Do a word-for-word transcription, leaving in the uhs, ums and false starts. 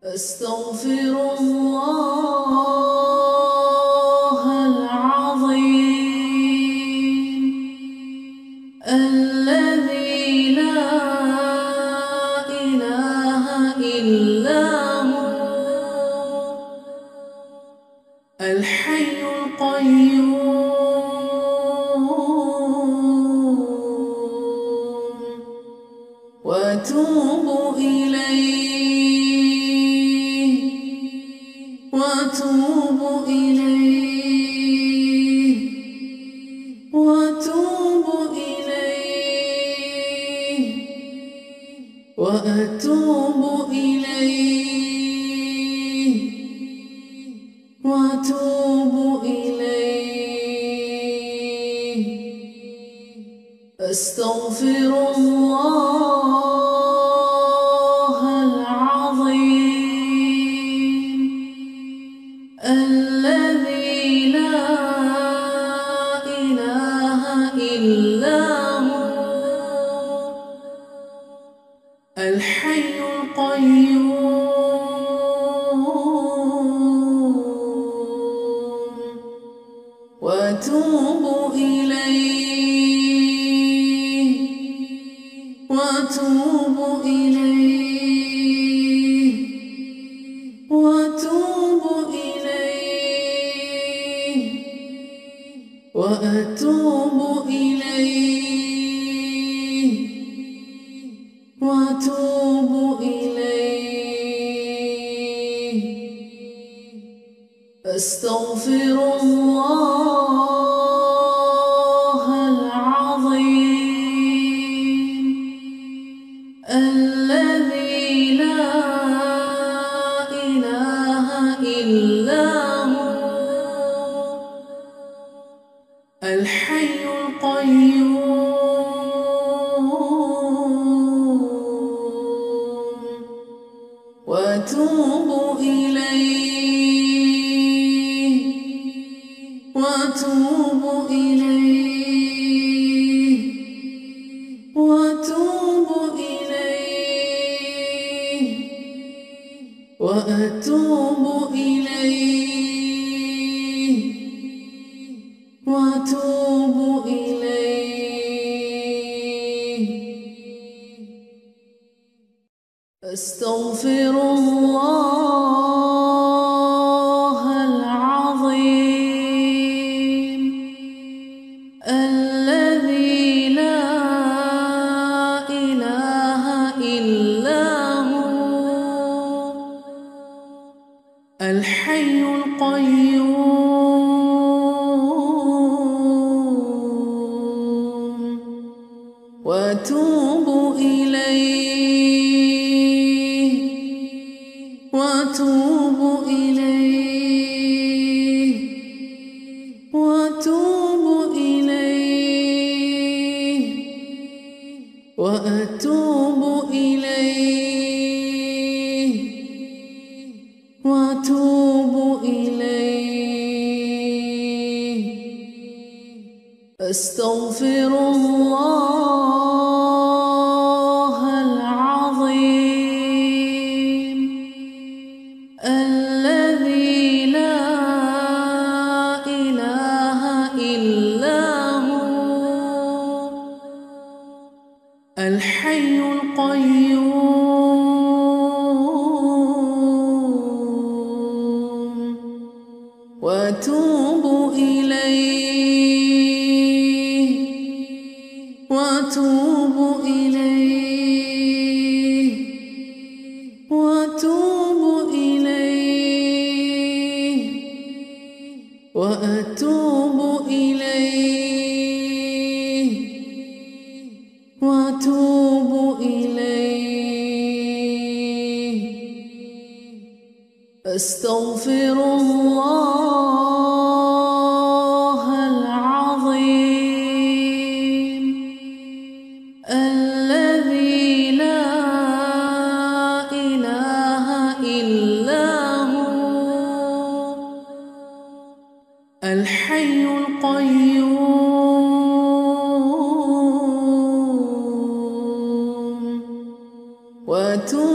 أستغفر الله العظيم الذي لا إله إلا هو الحي القيوم وأتوب إليه وأتوب إليه وأتوب إليه وأتوب إليه وأتوب إليه أستغفر الله العظيم الذي لا إله إلا هو الحي القيوم وأتوب إليه وأتوب إليه وأتوب إليه وأتوب إليه وأتوب إليه أستغفر الله العظيم الذي لا إله إلا هو الحي القيوم وأتوب إليه وأتوب إليه وأتوب إليه وأتوب إليه وأتوب إليه أستغفر الله العظيم الذي لا إله إلا هو الحي القيوم وأتوب إليه وأتوب إليه وأتوب إليه وأتوب إليه وأتوب إليه أستغفر الله العظيم الذي لا إله إلا هو الحي القيوم وأتوب إليه وأتوب إليه وأتوب إليه وأتوب إليه وأتوب إليه أستغفر الله العظيم الذي لا إله إلا هو الحي القيوم وأتوب